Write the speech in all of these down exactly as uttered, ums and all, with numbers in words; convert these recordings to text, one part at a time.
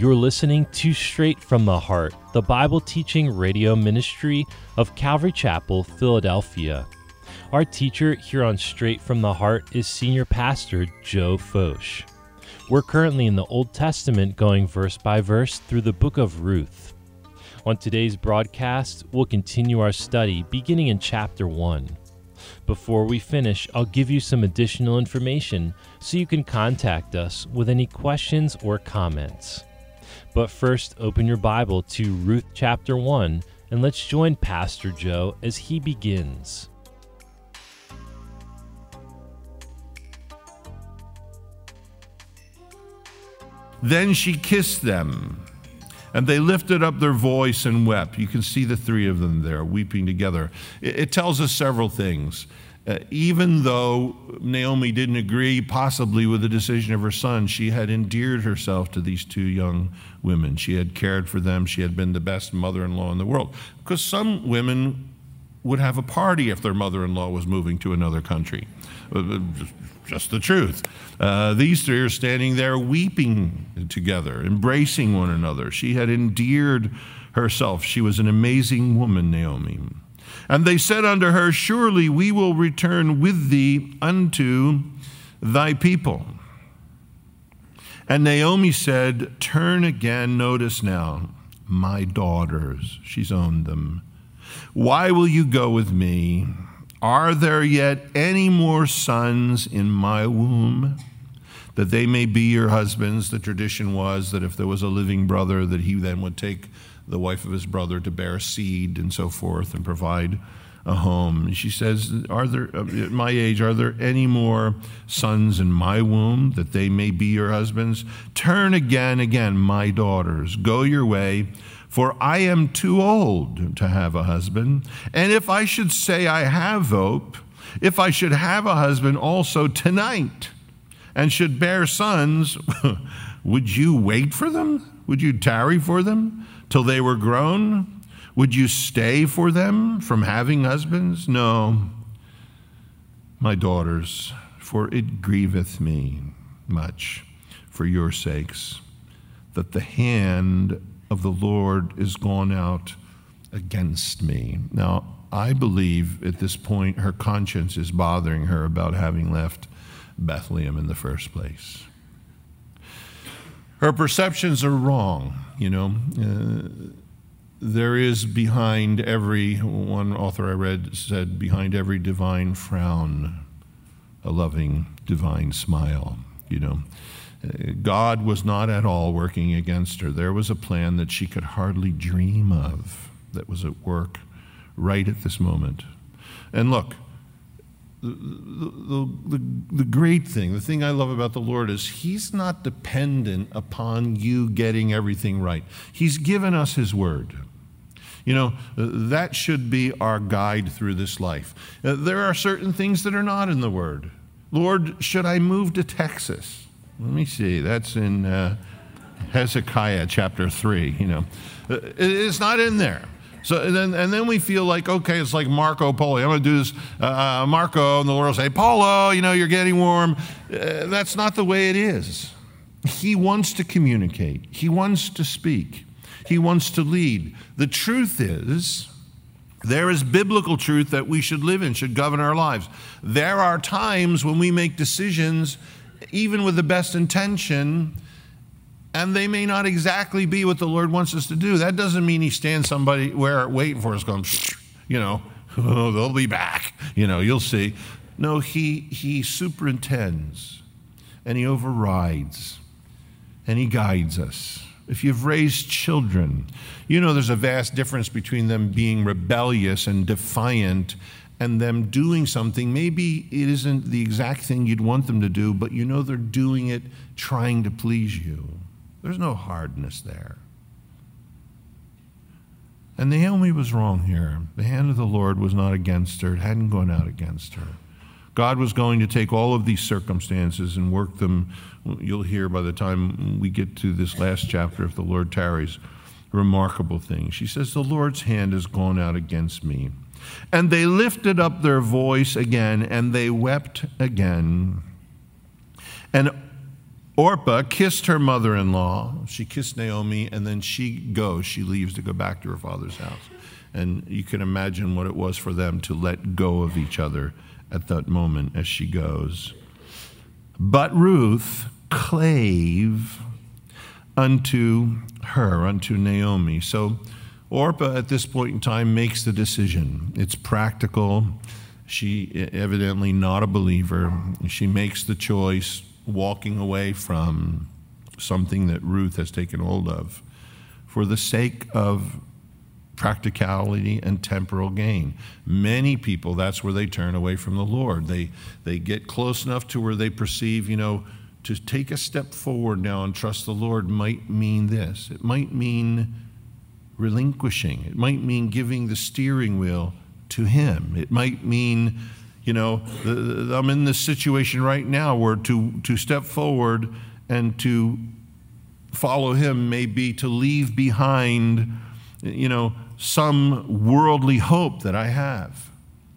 You're listening to Straight from the Heart, the Bible teaching radio ministry of Calvary Chapel, Philadelphia. Our teacher here on Straight from the Heart is Senior Pastor Joe Focht. We're currently in the Old Testament going verse by verse through the book of Ruth. On today's broadcast, we'll continue our study beginning in chapter one. Before we finish, I'll give you some additional information so you can contact us with any questions or comments. But first, open your Bible to Ruth chapter one, and let's join Pastor Joe as he begins. Then she kissed them, and they lifted up their voice and wept. You can see the three of them there weeping together. It, it tells us several things. Uh, even though Naomi didn't agree possibly with the decision of her son, she had endeared herself to these two young women. She had cared for them. She had been the best mother-in-law in the world. Because some women would have a party if their mother-in-law was moving to another country. Just the truth. Uh, these three are standing there weeping together, embracing one another. She had endeared herself. She was an amazing woman, Naomi. And they said unto her, surely we will return with thee unto thy people. And Naomi said, turn again, notice now, my daughters, she's owned them. Why will you go with me? Are there yet any more sons in my womb, that they may be your husbands? The tradition was that if there was a living brother, that he then would take the wife of his brother to bear seed and so forth and provide a home. And she says, are there, at my age, are there any more sons in my womb, that they may be your husbands? Turn again, again, my daughters, go your way, for I am too old to have a husband. And if I should say I have hope, if I should have a husband also tonight, and should bear sons, would you wait for them? Would you tarry for them till they were grown? Would you stay for them from having husbands? No, my daughters, for it grieveth me much for your sakes, that the hand of the Lord is gone out against me. Now, I believe at this point her conscience is bothering her about having left Bethlehem in the first place. Her perceptions are wrong, you know. Uh, there is behind every, one author I read said, behind every divine frown, a loving divine smile, you know. God was not at all working against her. There was a plan that she could hardly dream of that was at work right at this moment. And look, the, the, the, the great thing, the thing I love about the Lord is He's not dependent upon you getting everything right. He's given us His word. You know, that should be our guide through this life. There are certain things that are not in the word. Lord, should I move to Texas? Let me see, that's in uh, Hezekiah chapter three, you know. It's not in there. So and then, and then we feel like, okay, it's like Marco Polo. I'm going to do this, uh, Marco, and the Lord will say, Polo, you know, you're getting warm. Uh, that's not the way it is. He wants to communicate. He wants to speak. He wants to lead. The truth is, there is biblical truth that we should live in, should govern our lives. There are times when we make decisions even with the best intention, and they may not exactly be what the Lord wants us to do. That doesn't mean He stands somebody where waiting for us going, you know, oh, they'll be back. You know, you'll see. No, he, he superintends, and He overrides, and He guides us. If you've raised children, you know there's a vast difference between them being rebellious and defiant and them doing something. Maybe it isn't the exact thing you'd want them to do, but you know they're doing it trying to please you. There's no hardness there. And Naomi was wrong here. The hand of the Lord was not against her. It hadn't gone out against her. God was going to take all of these circumstances and work them. You'll hear by the time we get to this last chapter, if the Lord tarries, remarkable things. She says, the Lord's hand has gone out against me. And they lifted up their voice again, and they wept again. And Orpah kissed her mother-in-law. She kissed Naomi, and then she goes. She leaves to go back to her father's house. And you can imagine what it was for them to let go of each other at that moment as she goes. But Ruth clave unto her, unto Naomi. So Orpah at this point in time makes the decision. It's practical. She evidently not a believer. She makes the choice, walking away from something that Ruth has taken hold of for the sake of practicality and temporal gain. Many people, that's where they turn away from the Lord. They they get close enough to where they perceive, you know, to take a step forward now and trust the Lord might mean this. It might mean relinquishing. It might mean giving the steering wheel to Him. It might mean, you know, the, the, I'm in this situation right now where to, to step forward and to follow Him may be to leave behind, you know, some worldly hope that I have.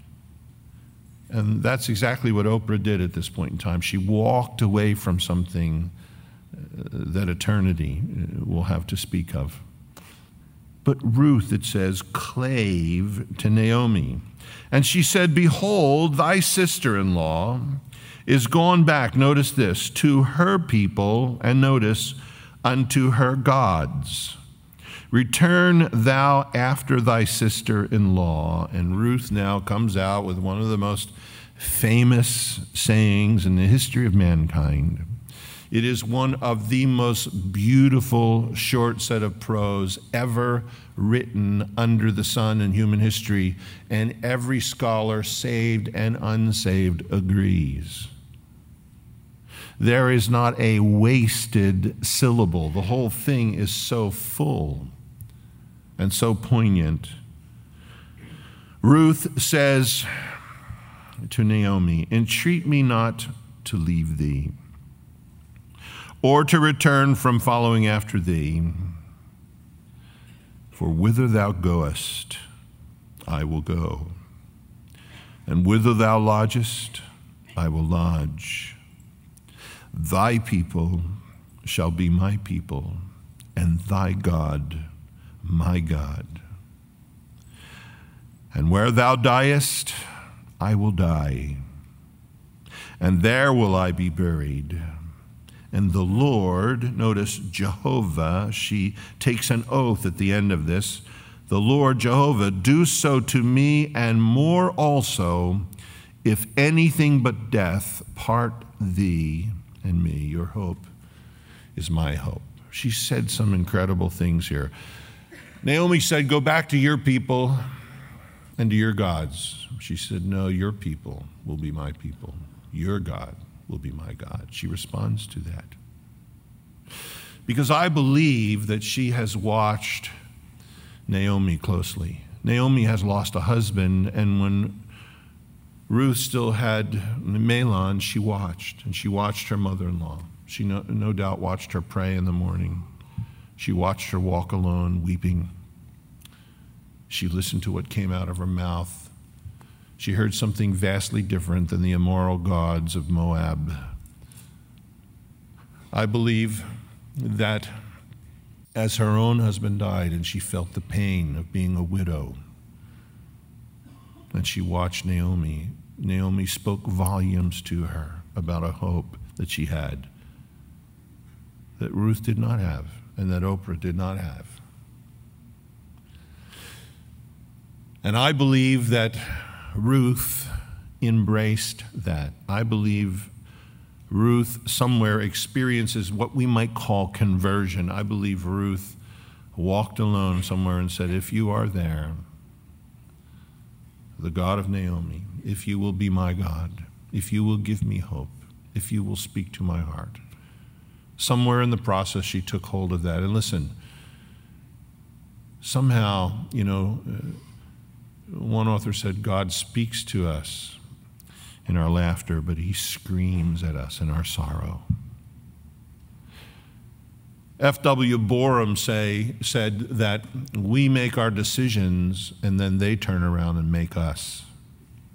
And that's exactly what Oprah did at this point in time. She walked away from something that eternity will have to speak of. But Ruth, it says, clave to Naomi. And she said, behold, thy sister-in-law is gone back, notice this, to her people, and notice, unto her gods. Return thou after thy sister-in-law. And Ruth now comes out with one of the most famous sayings in the history of mankind. It is one of the most beautiful short set of prose ever written under the sun in human history, and every scholar, saved and unsaved, agrees. There is not a wasted syllable. The whole thing is so full and so poignant. Ruth says to Naomi, entreat me not to leave thee, or to return from following after thee. For whither thou goest, I will go, and whither thou lodgest, I will lodge. Thy people shall be my people, and thy God my God. And where thou diest, I will die, and there will I be buried. And the Lord, notice Jehovah, she takes an oath at the end of this, the Lord Jehovah, do so to me and more also, if anything but death part thee and me. Your hope is my hope. She said some incredible things here. Naomi said, go back to your people and to your gods. She said, no, your people will be my people. Your God will be my God. She responds to that. Because I believe that she has watched Naomi closely. Naomi has lost a husband, and when Ruth still had Mahlon, she watched, and she watched her mother-in-law. She no, no doubt watched her pray in the morning. She watched her walk alone, weeping. She listened to what came out of her mouth. She heard something vastly different than the immoral gods of Moab. I believe that as her own husband died and she felt the pain of being a widow, and she watched Naomi, Naomi spoke volumes to her about a hope that she had that Ruth did not have and that Oprah did not have. And I believe that Ruth embraced that. I believe Ruth somewhere experiences what we might call conversion. I believe Ruth walked alone somewhere and said, if you are there, the God of Naomi, if you will be my God, if you will give me hope, if you will speak to my heart. Somewhere in the process, she took hold of that. And listen, somehow, you know, one author said, God speaks to us in our laughter, but he screams at us in our sorrow. F W Borum say, said that we make our decisions and then they turn around and make us.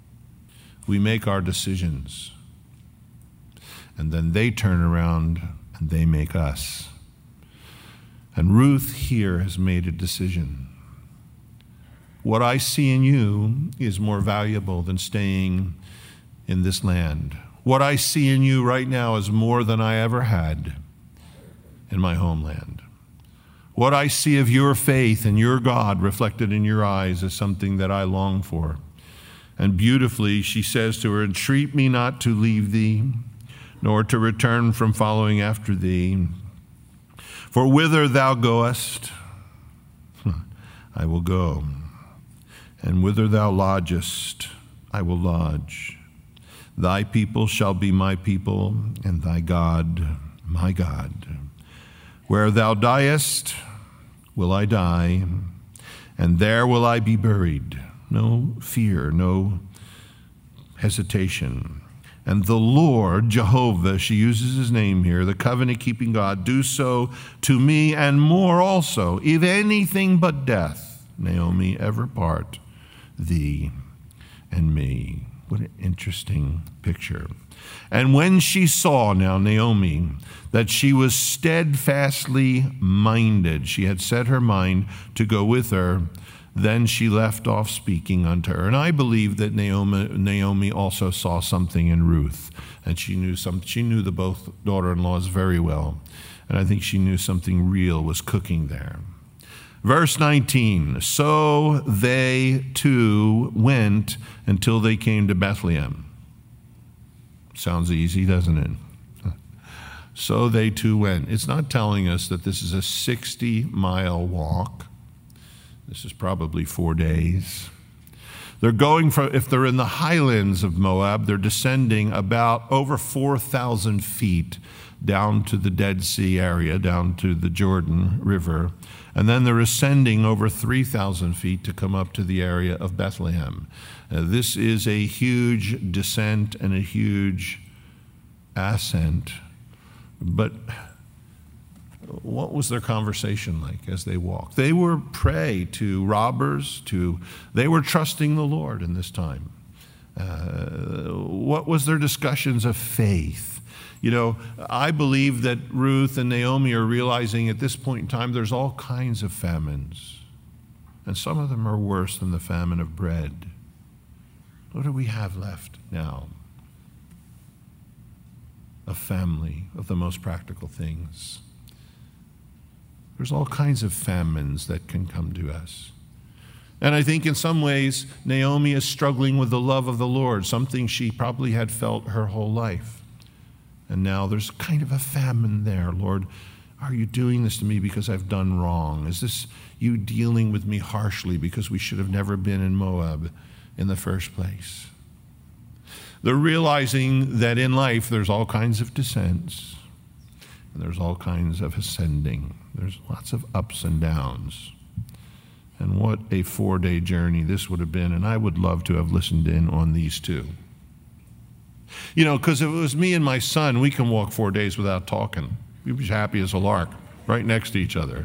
We make our decisions and then they turn around and they make us. And Ruth here has made a decision. What I see in you is more valuable than staying in this land. What I see in you right now is more than I ever had in my homeland. What I see of your faith and your God reflected in your eyes is something that I long for. And beautifully, she says to her, entreat me not to leave thee, nor to return from following after thee. For whither thou goest, I will go. And whither thou lodgest, I will lodge. Thy people shall be my people, and thy God, my God. Where thou diest, will I die, and there will I be buried. No fear, no hesitation. And the Lord, Jehovah, she uses his name here, the covenant-keeping God, do so to me and more also, if anything but death, Naomi, ever part thee and me. What an interesting picture. And when she saw, now Naomi, that she was steadfastly minded, she had set her mind to go with her, then she left off speaking unto her. And I believe that Naomi, Naomi also saw something in Ruth, and she knew some. She knew the both daughter-in-laws very well, and I think she knew something real was cooking there. Verse nineteen, so they too went until they came to Bethlehem. Sounds easy, doesn't it? So they too went. It's not telling us that this is a sixty-mile walk. This is probably four days. They're going from, if they're in the highlands of Moab, they're descending about over four thousand feet down to the Dead Sea area, down to the Jordan River. And then they're ascending over three thousand feet to come up to the area of Bethlehem. Uh, this is a huge descent and a huge ascent. But what was their conversation like as they walked? They were prey to robbers, to they were trusting the Lord in this time. Uh, what was their discussions of faith? You know, I believe that Ruth and Naomi are realizing at this point in time there's all kinds of famines. And some of them are worse than the famine of bread. What do we have left now? A family of the most practical things. There's all kinds of famines that can come to us. And I think in some ways, Naomi is struggling with the love of the Lord, something she probably had felt her whole life. And now there's kind of a famine there. Lord, are you doing this to me because I've done wrong? Is this you dealing with me harshly because we should have never been in Moab in the first place? They're realizing that in life there's all kinds of descents and there's all kinds of ascending. There's lots of ups and downs. And what a four-day journey this would have been. And I would love to have listened in on these two. You know, because if it was me and my son, we can walk four days without talking. We'd be happy as a lark, right next to each other.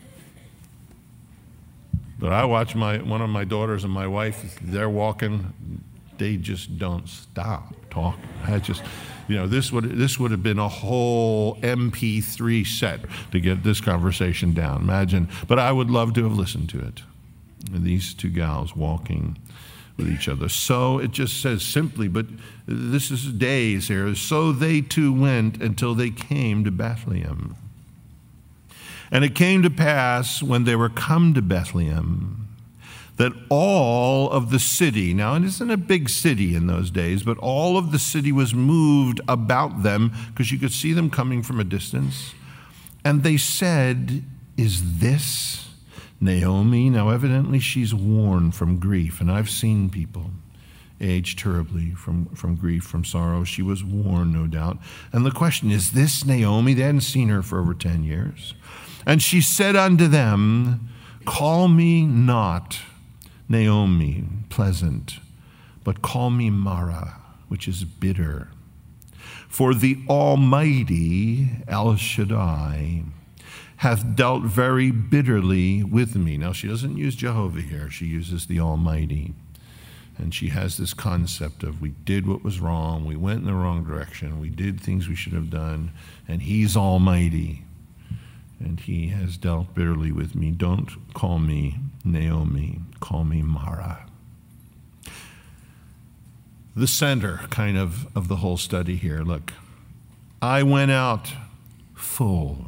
But I watch my one of my daughters and my wife, they're walking, they just don't stop talking. I just, you know, this would this would have been a whole M P three set to get this conversation down. Imagine, but I would love to have listened to it. And these two gals walking with each other. So it just says simply, but this is days here. So they too went until they came to Bethlehem. And it came to pass when they were come to Bethlehem that all of the city, now it isn't a big city in those days, but all of the city was moved about them because you could see them coming from a distance. And they said, is this Naomi? Now evidently she's worn from grief, and I've seen people age terribly from, from grief, from sorrow. She was worn, no doubt. And the question, is this Naomi? They hadn't seen her for over ten years. And she said unto them, call me not Naomi, pleasant, but call me Mara, which is bitter. For the Almighty, El Shaddai, hath dealt very bitterly with me. Now, she doesn't use Jehovah here. She uses the Almighty. And she has this concept of we did what was wrong, we went in the wrong direction, we did things we should have done, and he's almighty. And he has dealt bitterly with me. Don't call me Naomi, call me Mara. The center kind of of the whole study here. Look, I went out full,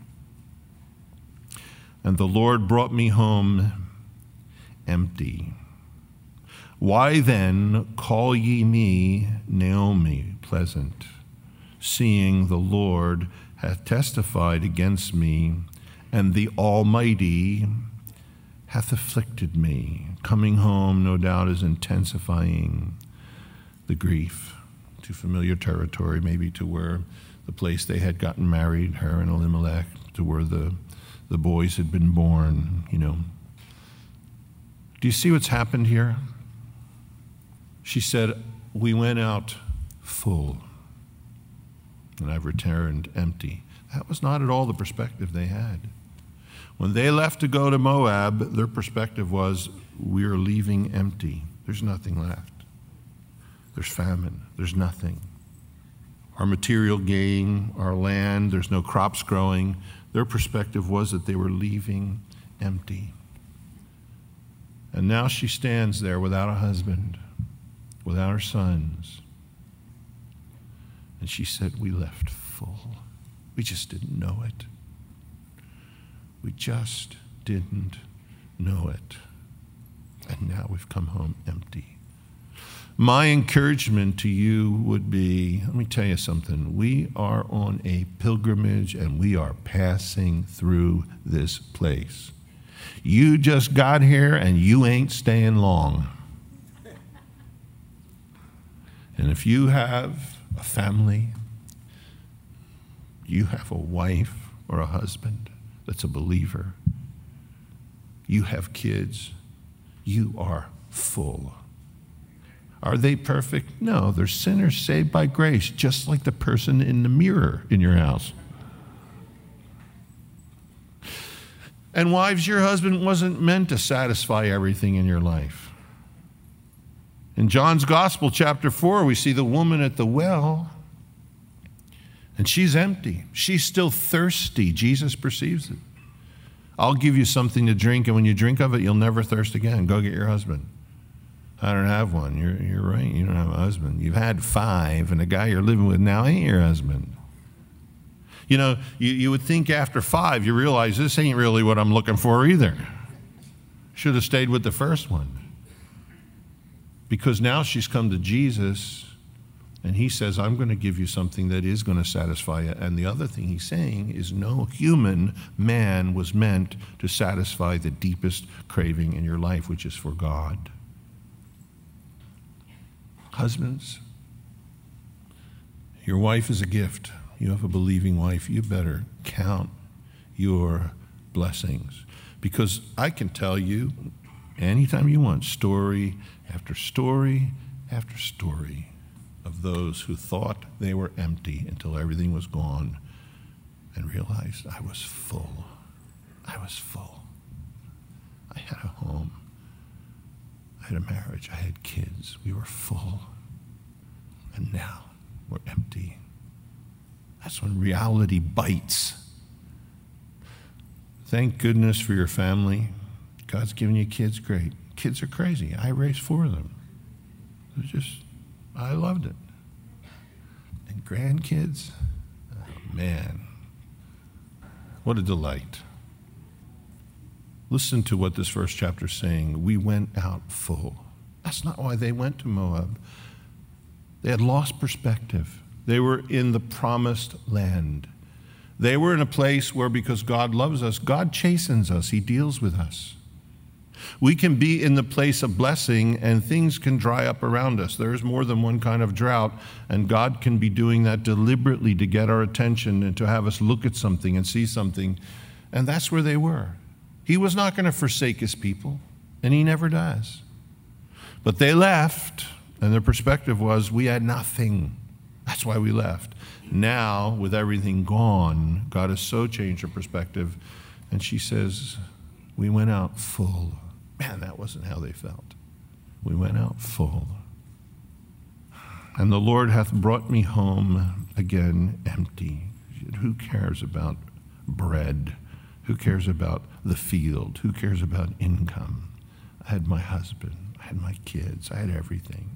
and the Lord brought me home empty. Why then call ye me Naomi, pleasant, seeing the Lord hath testified against me, and the Almighty hath afflicted me? Coming home, no doubt, is intensifying the grief to familiar territory, maybe to where the place they had gotten married, her and Elimelech, to where the, the boys had been born, you know. Do you see what's happened here? She said, we went out full, and I've returned empty. That was not at all the perspective they had. When they left to go to Moab, their perspective was, we're leaving empty. There's nothing left. There's famine. There's nothing. Our material gain, our land, there's no crops growing. Their perspective was that they were leaving empty. And now she stands there without a husband, without her sons. And she said, we left full. We just didn't know it. We just didn't know it. And now we've come home empty. My encouragement to you would be, let me tell you something. We are on a pilgrimage and we are passing through this place. You just got here and you ain't staying long. And if you have a family, you have a wife or a husband that's a believer, you have kids, you are full. Are they perfect? No, they're sinners saved by grace, just like the person in the mirror in your house. And wives, your husband wasn't meant to satisfy everything in your life. In John's Gospel, chapter four, we see the woman at the well, and she's empty. She's still thirsty. Jesus perceives it. I'll give you something to drink, and when you drink of it, you'll never thirst again. Go get your husband. I don't have one. You're, you're right. You don't have a husband. You've had five, and the guy you're living with now ain't your husband. You know, you, you would think after five, you realize this ain't really what I'm looking for either. Should have stayed with the first one. Because now she's come to Jesus, and he says, I'm going to give you something that is going to satisfy you. And the other thing he's saying is no human man was meant to satisfy the deepest craving in your life, which is for God. Husbands, your wife is a gift. You have a believing wife. You better count your blessings. Because I can tell you, anytime you want, story after story after story of those who thought they were empty until everything was gone and realized I was full. I was full. I had a home. I had a marriage. I had kids. We were full. And now we're empty. That's when reality bites. Thank goodness for your family. God's given you kids, great. Kids are crazy. I raised four of them. It was just, I loved it. And grandkids, oh man, what a delight. Listen to what this first chapter is saying. We went out full. That's not why they went to Moab. They had lost perspective. They were in the promised land. They were in a place where, because God loves us, God chastens us. He deals with us. We can be in the place of blessing and things can dry up around us. There is more than one kind of drought, and God can be doing that deliberately to get our attention and to have us look at something and see something. And that's where they were. He was not going to forsake his people, and he never does. But they left, and their perspective was, we had nothing. That's why we left. Now, with everything gone, God has so changed her perspective, and she says, we went out full. Man, that wasn't how they felt. we went out full. And the Lord hath brought me home again empty. Who cares about bread? Who cares about the field? Who cares about income? I had my husband. I had my kids. I had everything.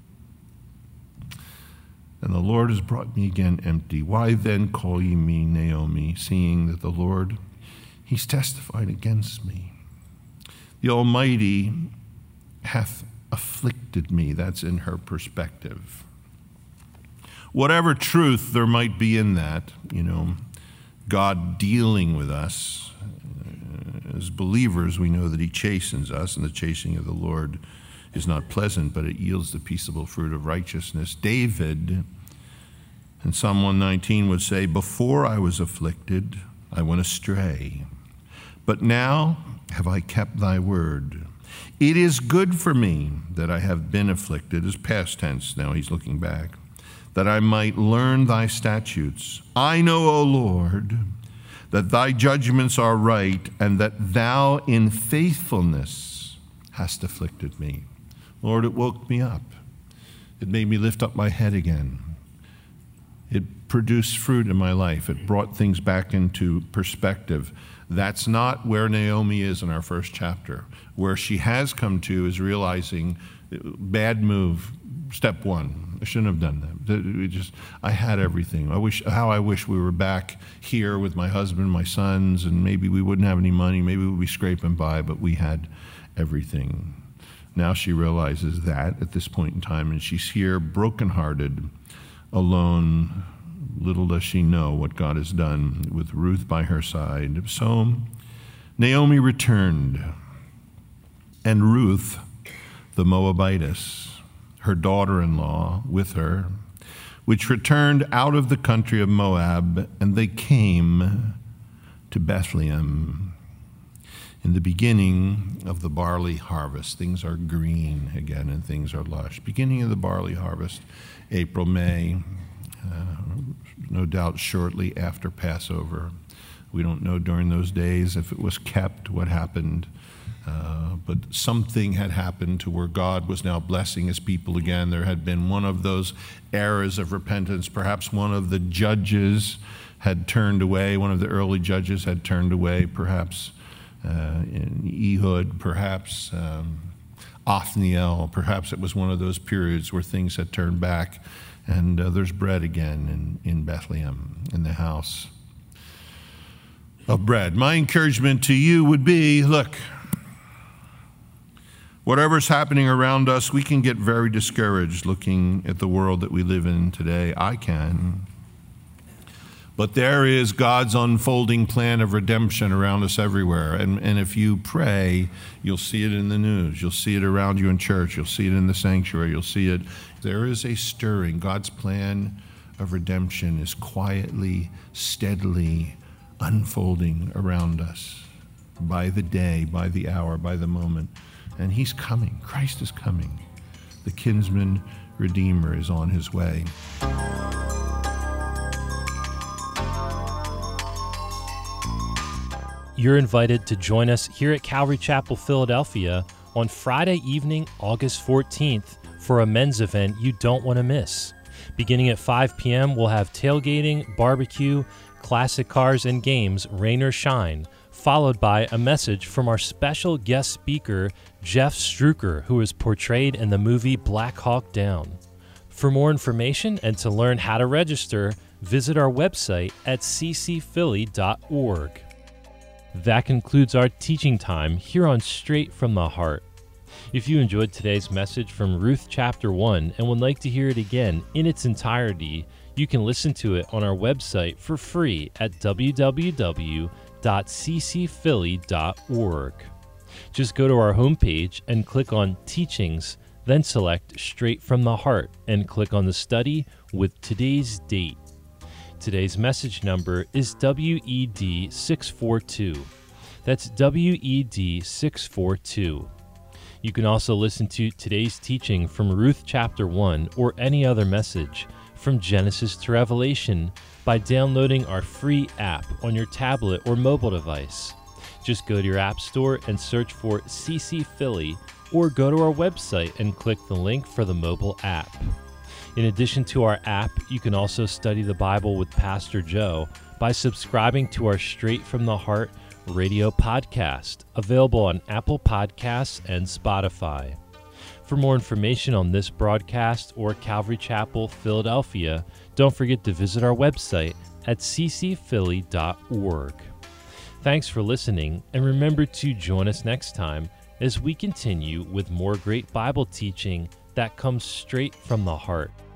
And the Lord has brought me again empty. Why then call ye me Naomi, seeing that the Lord, he's testified against me. The Almighty hath afflicted me. That's in her perspective. Whatever truth there might be in that, you know, God dealing with us, as believers, we know that he chastens us, and the chastening of the Lord is not pleasant, but it yields the peaceable fruit of righteousness. David in Psalm one nineteen would say, before I was afflicted, I went astray, but now have I kept thy word. It is good for me that I have been afflicted, as past tense now, he's looking back, that I might learn thy statutes. I know, O Lord, that thy judgments are right, and that thou in faithfulness hast afflicted me. Lord, it woke me up. It made me lift up my head again. It produced fruit in my life. It brought things back into perspective. That's not where Naomi is in our first chapter. Where she has come to is realizing, bad move, step one. I shouldn't have done that. We just, I had everything. I wish, how I wish we were back here with my husband, my sons, and maybe we wouldn't have any money. Maybe we'd be scraping by, but we had everything. Now she realizes that at this point in time, and she's here brokenhearted, alone. Little does she know what God has done with Ruth by her side. So Naomi returned, and Ruth, the Moabitess, her daughter-in-law, with her, which returned out of the country of Moab, and they came to Bethlehem. In the beginning of the barley harvest, things are green again and things are lush. Beginning of the barley harvest, April, May, uh, no doubt shortly after Passover. We don't know during those days if it was kept, what happened. Uh, but something had happened to where God was now blessing his people again. There had been one of those eras of repentance. Perhaps one of the judges had turned away. One of the early judges had turned away. Perhaps uh, in Ehud. Perhaps um, Othniel. Perhaps it was one of those periods where things had turned back. And uh, there's bread again in, in Bethlehem, in the house of bread. My encouragement to you would be, look, whatever's happening around us, we can get very discouraged looking at the world that we live in today. I can. But there is God's unfolding plan of redemption around us everywhere. And, and if you pray, you'll see it in the news. You'll see it around you in church. You'll see it in the sanctuary. You'll see it. There is a stirring. God's plan of redemption is quietly, steadily unfolding around us by the day, by the hour, by the moment. And he's coming. Christ is coming. The kinsman redeemer is on his way. You're invited to join us here at Calvary Chapel, Philadelphia on Friday evening, August fourteenth, for a men's event you don't want to miss. Beginning at five p.m., we'll have tailgating, barbecue, classic cars, and games, rain or shine, followed by a message from our special guest speaker, Jeff Struker, who is portrayed in the movie Black Hawk Down. For more information and to learn how to register, visit our website at c c philly dot org. That concludes our teaching time here on Straight from the Heart. If you enjoyed today's message from Ruth chapter one and would like to hear it again in its entirety, you can listen to it on our website for free at w w w dot c c philly dot org. Just go to our homepage and click on Teachings, then select Straight from the Heart and click on the study with today's date. Today's message number is W E D six forty-two. That's W E D six forty-two. You can also listen to today's teaching from Ruth chapter one or any other message from Genesis to Revelation by downloading our free app on your tablet or mobile device. Just go to your app store and search for C C Philly or go to our website and click the link for the mobile app. In addition to our app, you can also study the Bible with Pastor Joe by subscribing to our Straight from the Heart radio podcast, available on Apple Podcasts and Spotify. For more information on this broadcast or Calvary Chapel, Philadelphia, don't forget to visit our website at c c philly dot org. Thanks for listening, and remember to join us next time as we continue with more great Bible teaching that comes straight from the heart.